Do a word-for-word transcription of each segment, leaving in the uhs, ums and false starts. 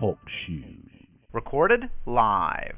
Talk Shoes. Recorded live.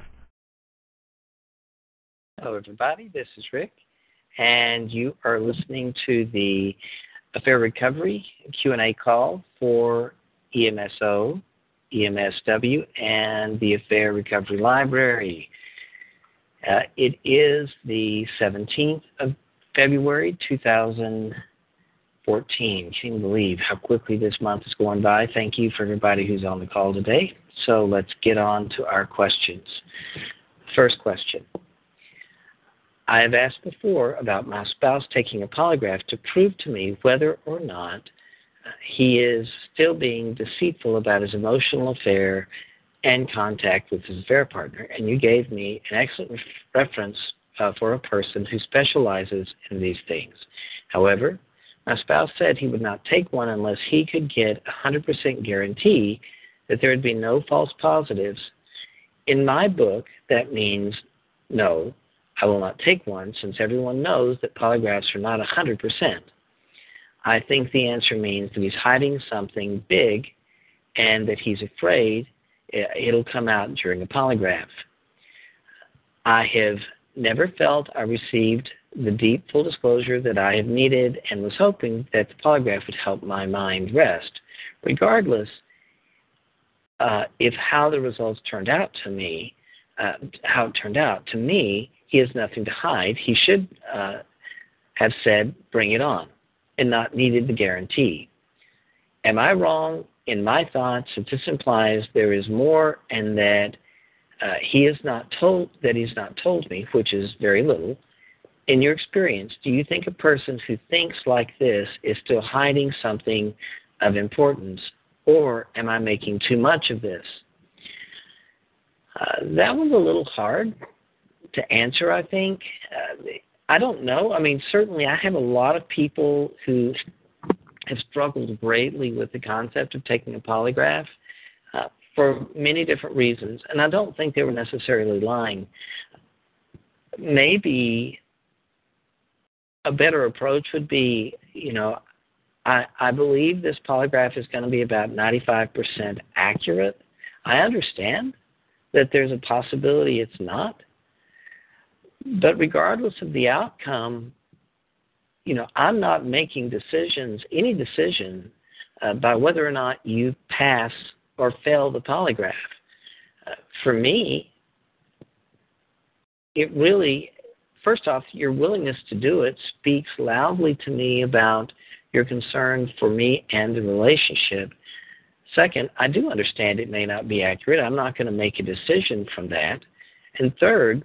Hello, everybody. This is Rick, and you are listening to the Affair Recovery Q and A call for E M S O, E M S W, and the Affair Recovery Library. Uh, it is the seventeenth of February, two thousand fourteen. Can't believe how quickly this month is going by. Thank you for everybody who's on the call today. So let's get on to our questions. First question. I have asked before about my spouse taking a polygraph to prove to me whether or not he is still being deceitful about his emotional affair and contact with his affair partner, and you gave me an excellent reference uh, for a person who specializes in these things. However, my spouse said he would not take one unless he could get a one hundred percent guarantee that there would be no false positives. In my book, that means no, I will not take one, since everyone knows that polygraphs are not one hundred percent. I think the answer means that he's hiding something big and that he's afraid it'll come out during a polygraph. I have never felt I received the deep full disclosure that I have needed and was hoping that the polygraph would help my mind rest. Regardless uh, if how the results turned out to me, uh, how it turned out, to me, he has nothing to hide. He should uh, have said, bring it on, and not needed the guarantee. Am I wrong in my thoughts that this implies there is more and that uh, he is not told, that he's not told me, which is very little? In your experience, do you think a person who thinks like this is still hiding something of importance, or am I making too much of this? Uh, that was a little hard to answer, I think. Uh, I don't know. I mean, certainly I have a lot of people who have struggled greatly with the concept of taking a polygraph uh, for many different reasons, and I don't think they were necessarily lying. Maybe a better approach would be, you know, I, I believe this polygraph is going to be about ninety-five percent accurate. I understand that there's a possibility it's not. But regardless of the outcome, you know, I'm not making decisions, any decision uh, by whether or not you pass or fail the polygraph. Uh, for me, it really, first off, your willingness to do it speaks loudly to me about your concern for me and the relationship. Second, I do understand it may not be accurate. I'm not going to make a decision from that. And third,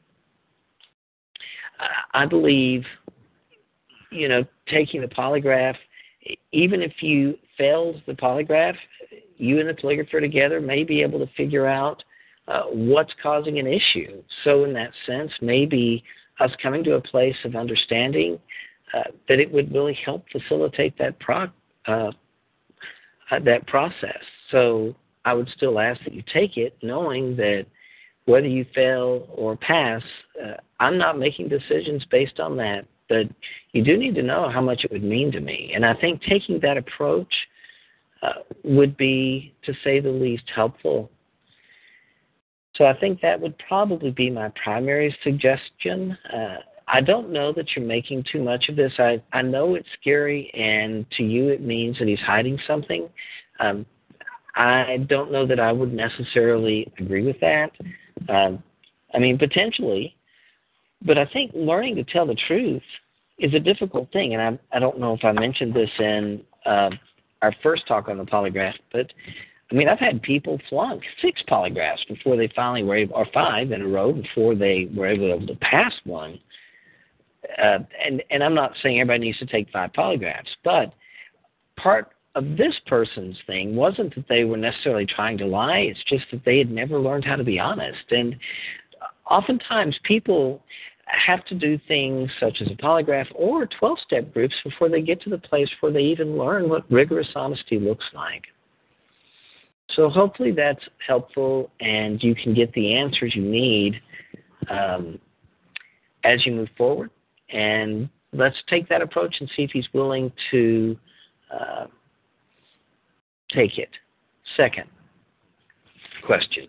I believe, you know, taking the polygraph, even if you failed the polygraph, you and the polygrapher together may be able to figure out uh, what's causing an issue. So in that sense, maybe us coming to a place of understanding uh, that it would really help facilitate that pro- uh, uh, that process. So I would still ask that you take it, knowing that whether you fail or pass, uh, I'm not making decisions based on that, but you do need to know how much it would mean to me. And I think taking that approach uh, would be, to say the least, helpful. So I think that would probably be my primary suggestion. Uh, I don't know that you're making too much of this. I, I know it's scary, and to you it means that he's hiding something. Um, I don't know that I would necessarily agree with that. Um, I mean, potentially, but I think learning to tell the truth is a difficult thing. And I, I don't know if I mentioned this in uh, our first talk on the polygraph, but I mean, I've had people flunk six polygraphs before they finally were able, or five in a row before they were able to pass one. Uh, and, and I'm not saying everybody needs to take five polygraphs, but part of this person's thing wasn't that they were necessarily trying to lie. It's just that they had never learned how to be honest. And oftentimes people have to do things such as a polygraph or twelve-step groups before they get to the place where they even learn what rigorous honesty looks like. So hopefully that's helpful, and you can get the answers you need um, as you move forward. And let's take that approach and see if he's willing to uh, take it. Second, question.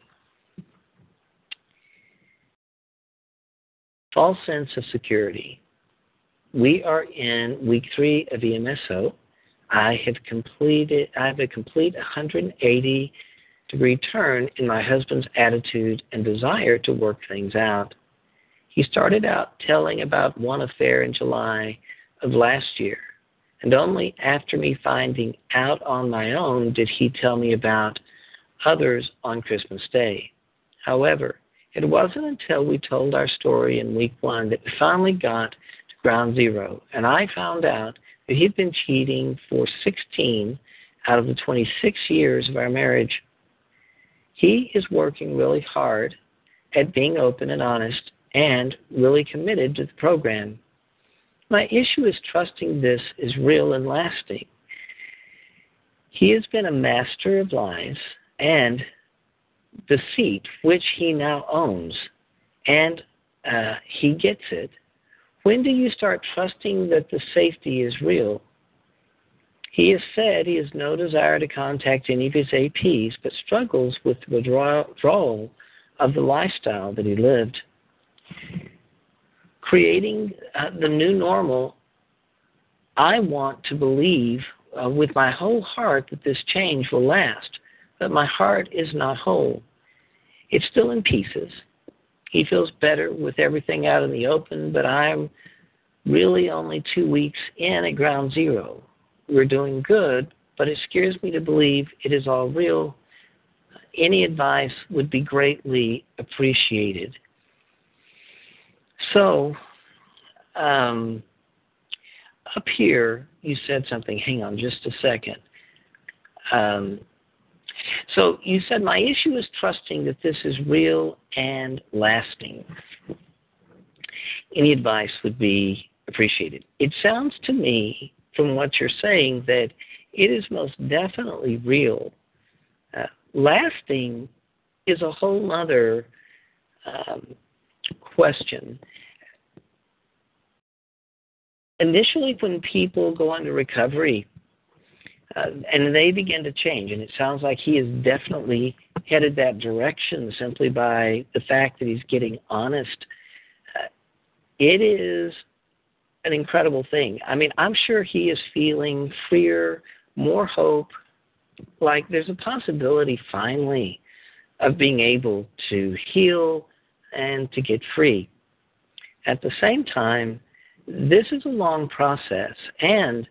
False sense of security. We are in week three of E M S O. I have completed, I have a complete one hundred eighty degree turn in my husband's attitude and desire to work things out. He started out telling about one affair in July of last year, and only after me finding out on my own did he tell me about others on Christmas Day. However, it wasn't until we told our story in week one that we finally got to ground zero, and I found out that he'd been cheating for sixteen out of the twenty-six years of our marriage. He is working really hard at being open and honest and really committed to the program. My issue is trusting this is real and lasting. He has been a master of lies and deceit, which he now owns, and uh, he gets it. When do you start trusting that the safety is real? He has said he has no desire to contact any of his A Ps, but struggles with the withdrawal of the lifestyle that he lived. Creating uh, the new normal, I want to believe uh, with my whole heart that this change will last, but my heart is not whole. It's still in pieces. He feels better with everything out in the open, but I'm really only two weeks in at ground zero. We're doing good, but it scares me to believe it is all real. Any advice would be greatly appreciated. So, um, up here, you said something. Hang on just a second. Um, so you said, my issue is trusting that this is real and lasting. Any advice would be appreciated. It sounds to me, from what you're saying, that it is most definitely real. Uh, lasting is a whole other um, question. Initially, when people go into recovery, uh, and they begin to change, and it sounds like he is definitely headed that direction simply by the fact that he's getting honest, uh, it is an incredible thing. I mean, I'm sure he is feeling freer, more hope, like there's a possibility finally of being able to heal and to get free. At the same time, this is a long process, and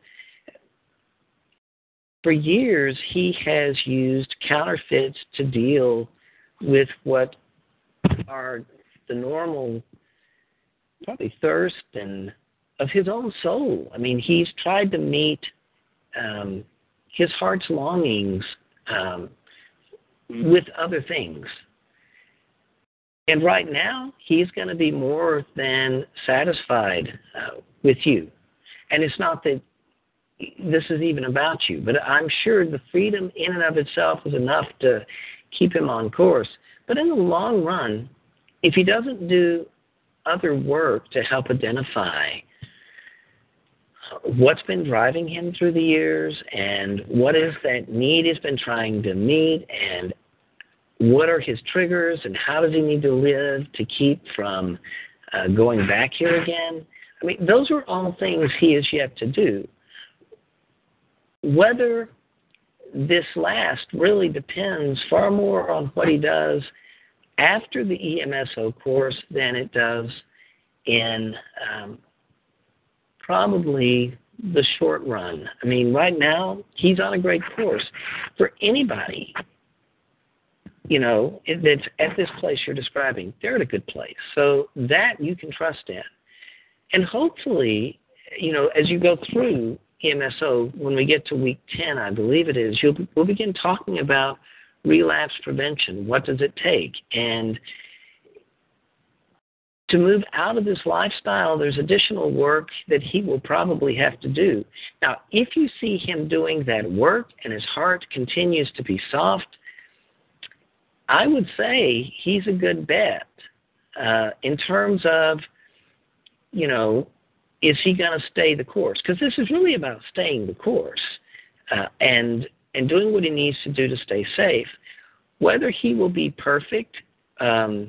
for years he has used counterfeits to deal with what are the normal, probably thirst and of his own soul. I mean, he's tried to meet um, his heart's longings um, with other things. And right now, he's going to be more than satisfied uh, with you. And it's not that this is even about you, but I'm sure the freedom in and of itself is enough to keep him on course. But in the long run, if he doesn't do other work to help identify what's been driving him through the years and what is that need he's been trying to meet and what are his triggers and how does he need to live to keep from uh, going back here again? I mean, those are all things he is yet to do. Whether this lasts really depends far more on what he does after the E M S O course than it does in um, probably the short run. I mean, right now, he's on a great course. For anybody, you know, that's at this place you're describing, they're at a good place. So that you can trust in. And hopefully, you know, as you go through E M S O, when we get to week ten, I believe it is, you'll, we'll begin talking about relapse prevention. What does it take? And to move out of this lifestyle, there's additional work that he will probably have to do. Now, if you see him doing that work and his heart continues to be soft, I would say he's a good bet uh, in terms of, you know, is he going to stay the course? Because this is really about staying the course uh, and and doing what he needs to do to stay safe. Whether he will be perfect, um,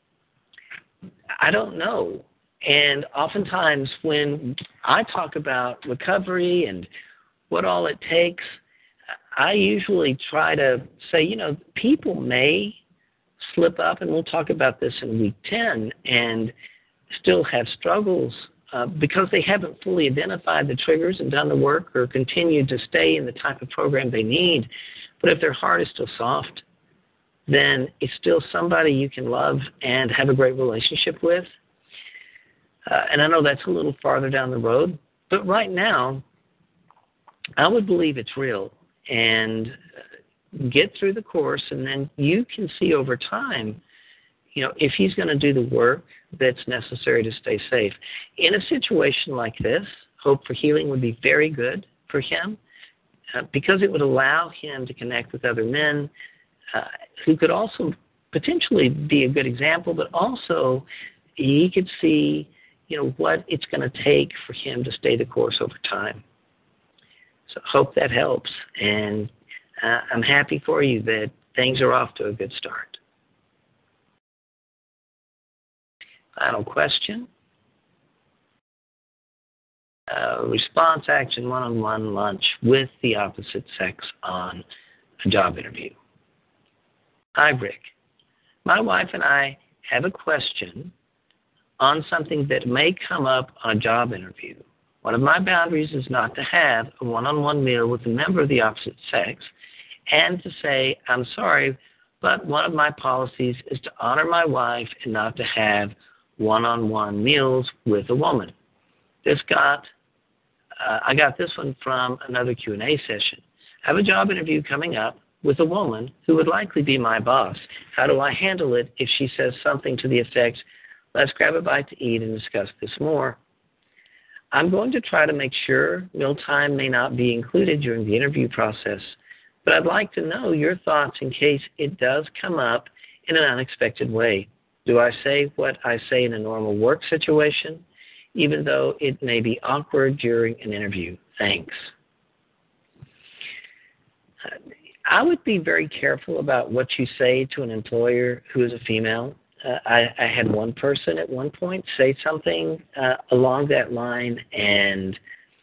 I don't know. And oftentimes when I talk about recovery and what all it takes, I usually try to say, you know, people may slip up, and we'll talk about this in week ten, and still have struggles uh, because they haven't fully identified the triggers and done the work or continued to stay in the type of program they need. But if their heart is still soft, then it's still somebody you can love and have a great relationship with. Uh, and I know that's a little farther down the road, but right now, I would believe it's real. And get through the course, and then you can see over time, you know, if he's going to do the work that's necessary to stay safe. In a situation like this, Hope for Healing would be very good for him uh, because it would allow him to connect with other men uh, who could also potentially be a good example, but also he could see, you know, what it's going to take for him to stay the course over time. So hope that helps, and uh, I'm happy for you that things are off to a good start. Final question. Uh, response action one-on-one lunch with the opposite sex on a job interview. Hi, Rick. My wife and I have a question on something that may come up on a job interview. One of my boundaries is not to have a one-on-one meal with a member of the opposite sex and to say, I'm sorry, but one of my policies is to honor my wife and not to have one-on-one meals with a woman. This got, uh, I got this one from another Q and A session. I have a job interview coming up with a woman who would likely be my boss. How do I handle it if she says something to the effect, let's grab a bite to eat and discuss this more? I'm going to try to make sure mealtime may not be included during the interview process, but I'd like to know your thoughts in case it does come up in an unexpected way. Do I say what I say in a normal work situation, even though it may be awkward during an interview? Thanks. I would be very careful about what you say to an employer who is a female. Uh, I, I had one person at one point say something uh, along that line, and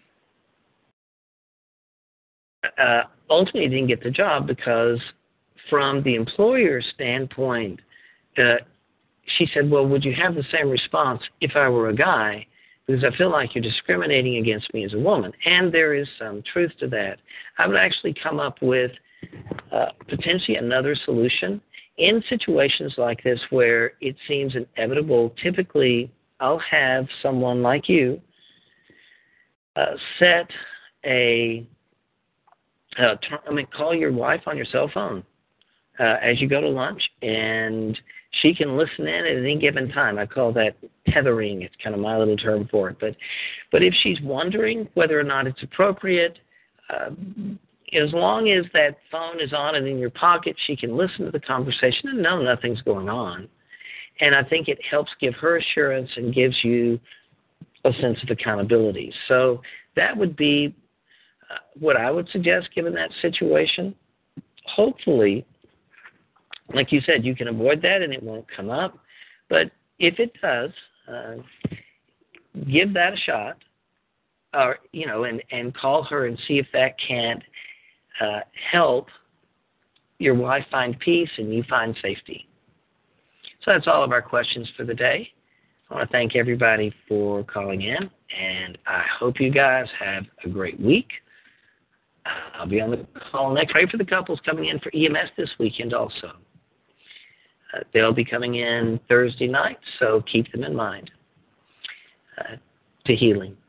uh, ultimately didn't get the job because from the employer's standpoint, uh, she said, well, would you have the same response if I were a guy? Because I feel like you're discriminating against me as a woman. And there is some truth to that. I would actually come up with uh, potentially another solution. In situations like this where it seems inevitable, typically I'll have someone like you uh, set a, uh, t- I mean, call your wife on your cell phone uh, as you go to lunch, and she can listen in at any given time. I call that tethering. It's kind of my little term for it. But, but if she's wondering whether or not it's appropriate, uh, as long as that phone is on and in your pocket, she can listen to the conversation and know nothing's going on. And I think it helps give her assurance and gives you a sense of accountability. So that would be uh, what I would suggest given that situation. Hopefully, like you said, you can avoid that and it won't come up. But if it does, uh, give that a shot, or you know, and, and call her and see if that can't uh, help your wife find peace and you find safety. So that's all of our questions for the day. I want to thank everybody for calling in, and I hope you guys have a great week. I'll be on the call next. Pray for the couples coming in for E M S this weekend also. Uh, they'll be coming in Thursday night, so keep them in mind. Uh, to healing.